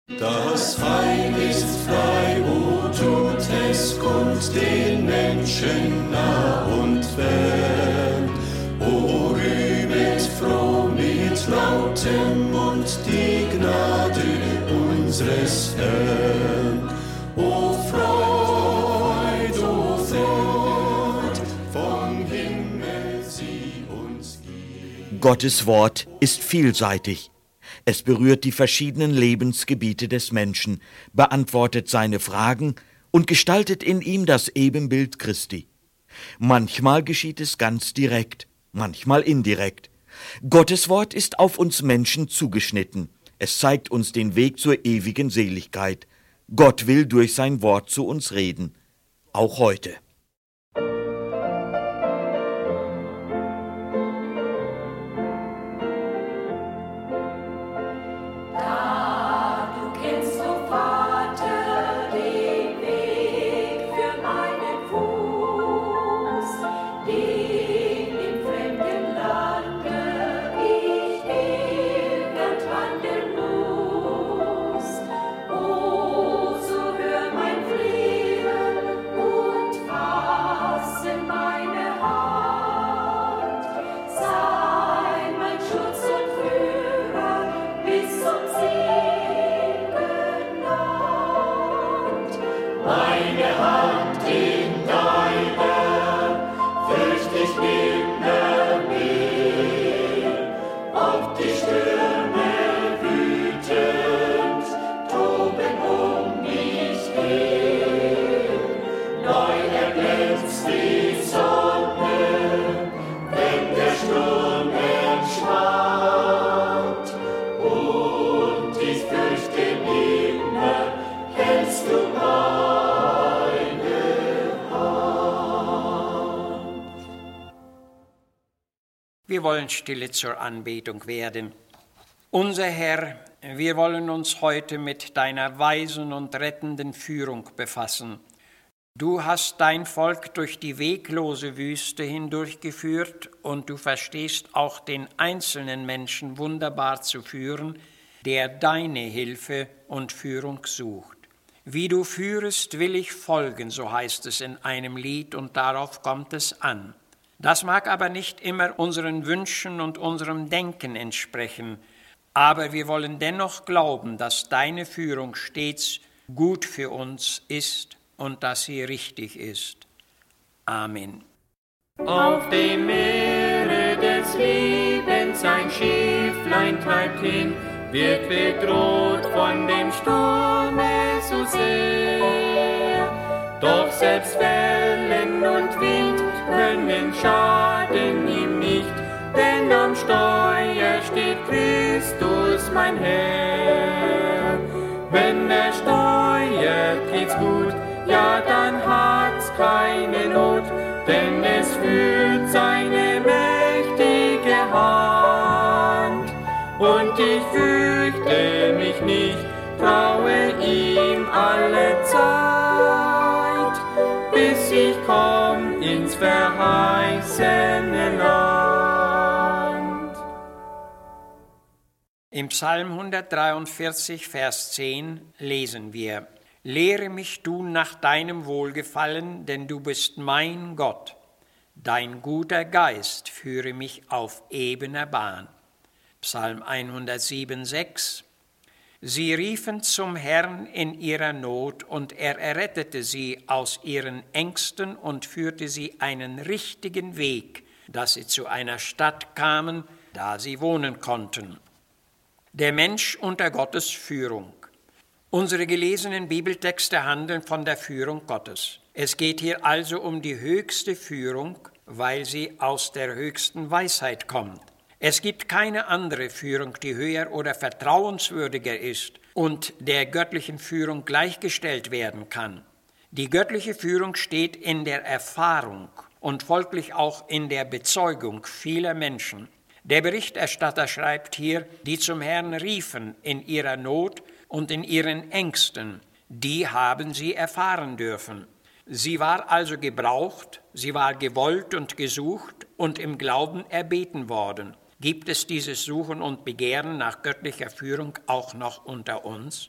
Das Heil ist frei, o tut es kund den Menschen nah und fern. O rühmet froh mit lautem Mund die Gnade unseres Herrn. O Freud, vom Himmel sie uns gibt. Gottes Wort ist vielseitig. Es berührt die verschiedenen Lebensgebiete des Menschen, beantwortet seine Fragen und gestaltet in ihm das Ebenbild Christi. Manchmal geschieht es ganz direkt, manchmal indirekt. Gottes Wort ist auf uns Menschen zugeschnitten. Es zeigt uns den Weg zur ewigen Seligkeit. Gott will durch sein Wort zu uns reden, auch heute. Wir wollen stille zur Anbetung werden. Unser Herr, wir wollen uns heute mit deiner weisen und rettenden Führung befassen. Du hast dein Volk durch die weglose Wüste hindurchgeführt und du verstehst auch den einzelnen Menschen wunderbar zu führen, der deine Hilfe und Führung sucht. Wie du führest, will ich folgen, so heißt es in einem Lied, und darauf kommt es an. Das mag aber nicht immer unseren Wünschen und unserem Denken entsprechen, aber wir wollen dennoch glauben, dass deine Führung stets gut für uns ist und dass sie richtig ist. Amen. Auf dem Meere des Lebens ein Schifflein treibt hin, wird bedroht von dem Sturme so sehr. Doch selbst Wellen und Wind können schaden ihm nicht, denn am Steuer steht Christus, mein Herr. Wenn er steuert, geht's gut, ja, dann hat's keine Not, denn es führt seine mächtige Hand. Und ich fürchte mich nicht, traue ihm alle Zeit, bis ich komm ins verheißene Land. Im Psalm 143, Vers 10 lesen wir: Lehre mich du nach deinem Wohlgefallen, denn du bist mein Gott. Dein guter Geist führe mich auf ebener Bahn. Psalm 107, 6. Sie riefen zum Herrn in ihrer Not, und er errettete sie aus ihren Ängsten und führte sie einen richtigen Weg, dass sie zu einer Stadt kamen, da sie wohnen konnten. Der Mensch unter Gottes Führung. Unsere gelesenen Bibeltexte handeln von der Führung Gottes. Es geht hier also um die höchste Führung, weil sie aus der höchsten Weisheit kommt. Es gibt keine andere Führung, die höher oder vertrauenswürdiger ist und der göttlichen Führung gleichgestellt werden kann. Die göttliche Führung steht in der Erfahrung und folglich auch in der Bezeugung vieler Menschen. Der Berichterstatter schreibt hier, die zum Herrn riefen in ihrer Not und in ihren Ängsten, die haben sie erfahren dürfen. Sie war also gebraucht, sie war gewollt und gesucht und im Glauben erbeten worden. Gibt es dieses Suchen und Begehren nach göttlicher Führung auch noch unter uns?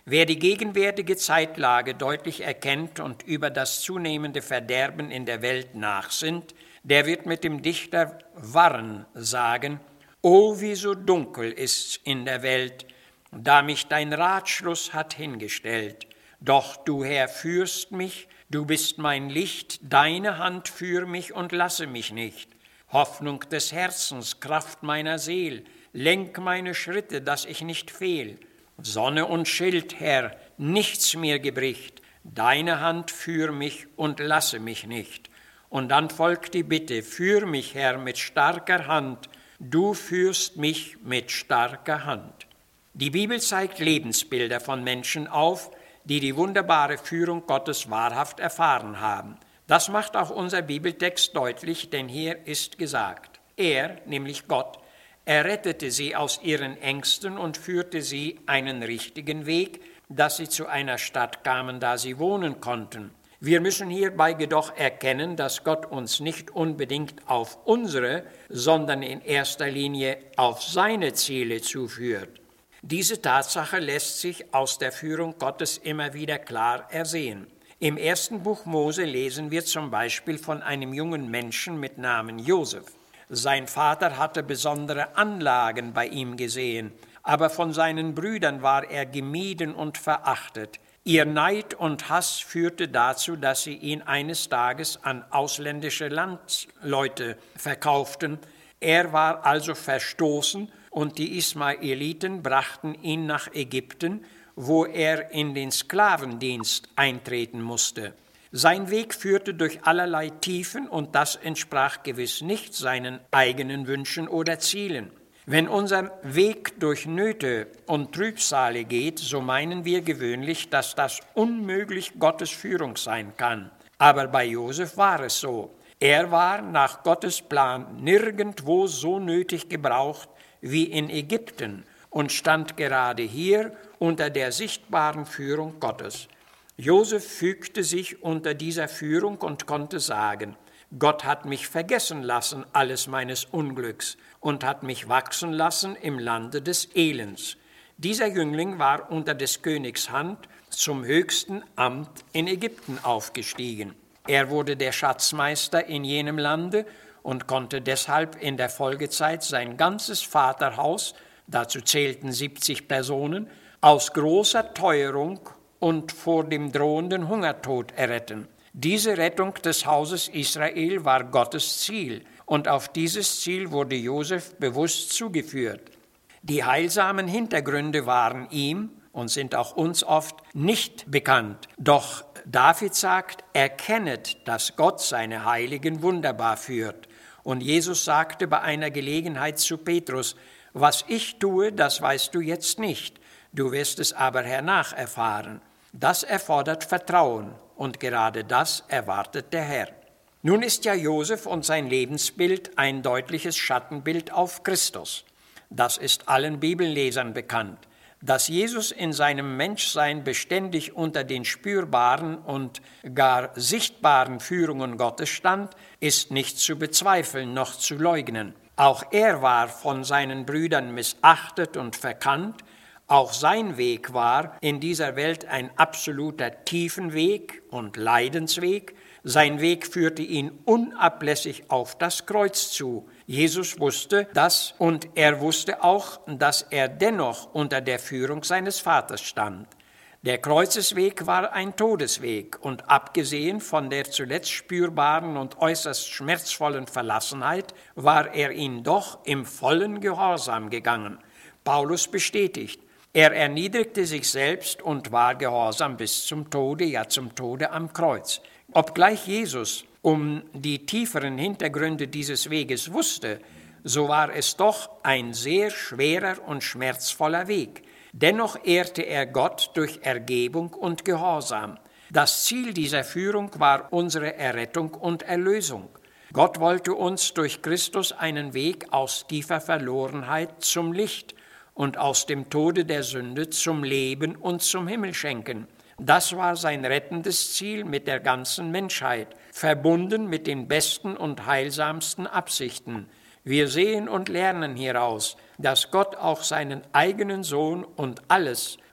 Wer die gegenwärtige Zeitlage deutlich erkennt und über das zunehmende Verderben in der Welt nachsinnt, der wird mit dem Dichter Warren sagen: O, wie so dunkel ist's in der Welt, da mich dein Ratschluss hat hingestellt. Doch du, Herr, führst mich, du bist mein Licht, deine Hand führ mich und lasse mich nicht. Hoffnung des Herzens, Kraft meiner Seel, lenk meine Schritte, dass ich nicht fehl. Sonne und Schild, Herr, nichts mir gebricht, deine Hand führ mich und lasse mich nicht. Und dann folgt die Bitte: Führ mich, Herr, mit starker Hand, du führst mich mit starker Hand. Die Bibel zeigt Lebensbilder von Menschen auf, die die wunderbare Führung Gottes wahrhaft erfahren haben. Das macht auch unser Bibeltext deutlich, denn hier ist gesagt: Er, nämlich Gott, errettete sie aus ihren Ängsten und führte sie einen richtigen Weg, dass sie zu einer Stadt kamen, da sie wohnen konnten. Wir müssen hierbei jedoch erkennen, dass Gott uns nicht unbedingt auf unsere, sondern in erster Linie auf seine Ziele zuführt. Diese Tatsache lässt sich aus der Führung Gottes immer wieder klar ersehen. Im 1. Buch Mose lesen wir zum Beispiel von einem jungen Menschen mit Namen Josef. Sein Vater hatte besondere Anlagen bei ihm gesehen, aber von seinen Brüdern war er gemieden und verachtet. Ihr Neid und Hass führte dazu, dass sie ihn eines Tages an ausländische Landsleute verkauften. Er war also verstoßen und die Ismaeliten brachten ihn nach Ägypten, wo er in den Sklavendienst eintreten musste. Sein Weg führte durch allerlei Tiefen und das entsprach gewiss nicht seinen eigenen Wünschen oder Zielen. Wenn unser Weg durch Nöte und Trübsale geht, so meinen wir gewöhnlich, dass das unmöglich Gottes Führung sein kann. Aber bei Josef war es so. Er war nach Gottes Plan nirgendwo so nötig gebraucht wie in Ägypten und stand gerade hier unter der sichtbaren Führung Gottes. Josef fügte sich unter dieser Führung und konnte sagen: Gott hat mich vergessen lassen, alles meines Unglücks, und hat mich wachsen lassen im Lande des Elends. Dieser Jüngling war unter des Königs Hand zum höchsten Amt in Ägypten aufgestiegen. Er wurde der Schatzmeister in jenem Lande und konnte deshalb in der Folgezeit sein ganzes Vaterhaus, dazu zählten 70 Personen, aus großer Teuerung und vor dem drohenden Hungertod erretten. Diese Rettung des Hauses Israel war Gottes Ziel, und auf dieses Ziel wurde Josef bewusst zugeführt. Die heilsamen Hintergründe waren ihm und sind auch uns oft nicht bekannt. Doch David sagt: Erkennet, dass Gott seine Heiligen wunderbar führt. Und Jesus sagte bei einer Gelegenheit zu Petrus: Was ich tue, das weißt du jetzt nicht. Du wirst es aber hernach erfahren. Das erfordert Vertrauen, und gerade das erwartet der Herr. Nun ist ja Josef und sein Lebensbild ein deutliches Schattenbild auf Christus. Das ist allen Bibellesern bekannt. Dass Jesus in seinem Menschsein beständig unter den spürbaren und gar sichtbaren Führungen Gottes stand, ist nicht zu bezweifeln noch zu leugnen. Auch er war von seinen Brüdern missachtet und verkannt. Auch sein Weg war in dieser Welt ein absoluter Tiefenweg und Leidensweg. Sein Weg führte ihn unablässig auf das Kreuz zu. Jesus wusste das, und er wusste auch, dass er dennoch unter der Führung seines Vaters stand. Der Kreuzesweg war ein Todesweg, und abgesehen von der zuletzt spürbaren und äußerst schmerzvollen Verlassenheit war er ihn doch im vollen Gehorsam gegangen. Paulus bestätigt: Er erniedrigte sich selbst und war gehorsam bis zum Tode, ja zum Tode am Kreuz. Obgleich Jesus um die tieferen Hintergründe dieses Weges wusste, so war es doch ein sehr schwerer und schmerzvoller Weg. Dennoch ehrte er Gott durch Ergebung und Gehorsam. Das Ziel dieser Führung war unsere Errettung und Erlösung. Gott wollte uns durch Christus einen Weg aus tiefer Verlorenheit zum Licht und aus dem Tode der Sünde zum Leben und zum Himmel schenken. Das war sein rettendes Ziel mit der ganzen Menschheit, verbunden mit den besten und heilsamsten Absichten. Wir sehen und lernen hieraus, dass Gott auch seinen eigenen Sohn und alles,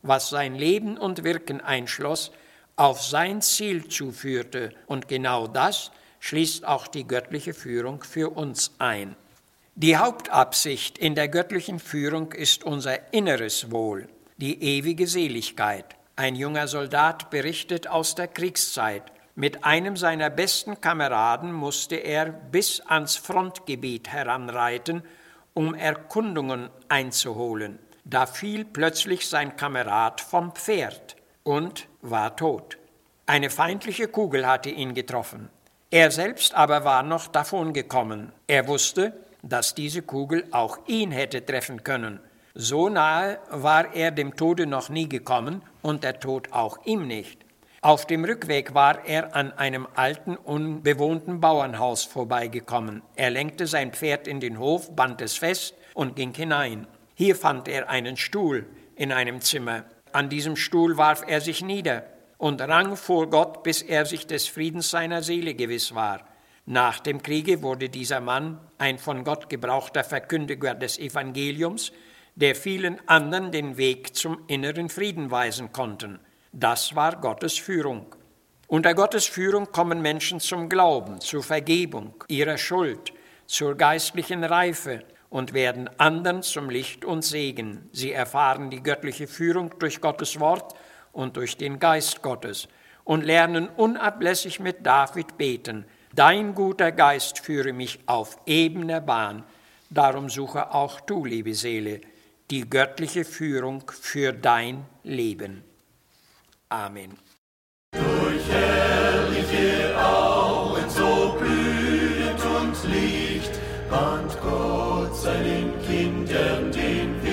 was sein Leben und Wirken einschloss, auf sein Ziel zuführte. Und genau das schließt auch die göttliche Führung für uns ein. Die Hauptabsicht in der göttlichen Führung ist unser inneres Wohl, die ewige Seligkeit. Ein junger Soldat berichtet aus der Kriegszeit. Mit einem seiner besten Kameraden musste er bis ans Frontgebiet heranreiten, um Erkundungen einzuholen. Da fiel plötzlich sein Kamerad vom Pferd und war tot. Eine feindliche Kugel hatte ihn getroffen. Er selbst aber war noch davongekommen. Er wusste, dass diese Kugel auch ihn hätte treffen können. So nahe war er dem Tode noch nie gekommen und der Tod auch ihm nicht. Auf dem Rückweg war er an einem alten, unbewohnten Bauernhaus vorbeigekommen. Er lenkte sein Pferd in den Hof, band es fest und ging hinein. Hier fand er einen Stuhl in einem Zimmer. An diesem Stuhl warf er sich nieder und rang vor Gott, bis er sich des Friedens seiner Seele gewiss war. Nach dem Kriege wurde dieser Mann ein von Gott gebrauchter Verkündiger des Evangeliums, der vielen anderen den Weg zum inneren Frieden weisen konnte. Das war Gottes Führung. Unter Gottes Führung kommen Menschen zum Glauben, zur Vergebung ihrer Schuld, zur geistlichen Reife und werden anderen zum Licht und Segen. Sie erfahren die göttliche Führung durch Gottes Wort und durch den Geist Gottes und lernen unablässig mit David beten: Dein guter Geist führe mich auf ebener Bahn. Darum suche auch du, liebe Seele, die göttliche Führung für dein Leben. Amen. Durch herrliche Auen so blühend und Licht bahnt Gott seinen Kindern den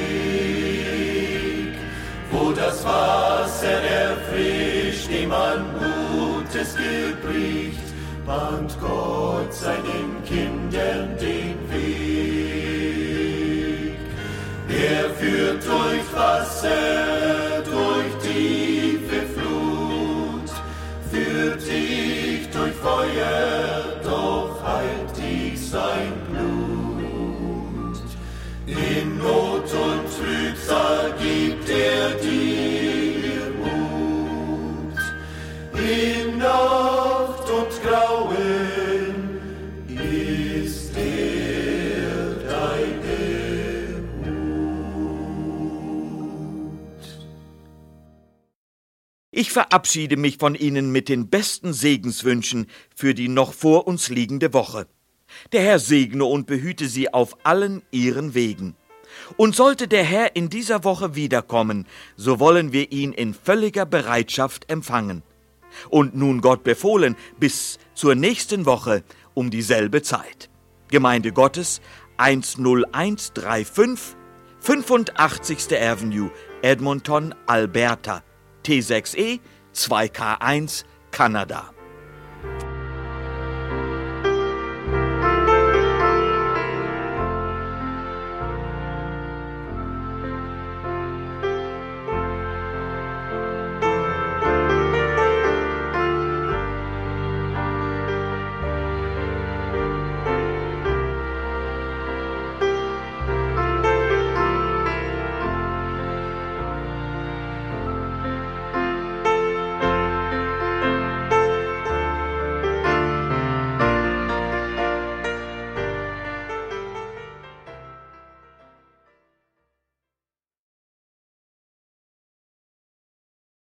Weg, wo das Wasser erfrischt, dem man Gutes gebricht, bahnt Gott seinen Kindern den Weg. Er führt durch Wasser, durch tiefe Flut, führt dich durch Feuer, doch heilt dich sein Blut. In Not und Trübsal gibt er dir Mut. In Nacht und Grauen ist er deine Hut. Ich verabschiede mich von Ihnen mit den besten Segenswünschen für die noch vor uns liegende Woche. Der Herr segne und behüte Sie auf allen Ihren Wegen. Und sollte der Herr in dieser Woche wiederkommen, so wollen wir ihn in völliger Bereitschaft empfangen. Und nun Gott befohlen, bis zur nächsten Woche um dieselbe Zeit. Gemeinde Gottes 10135, 85. Avenue, Edmonton, Alberta, T6E 2K1, Kanada.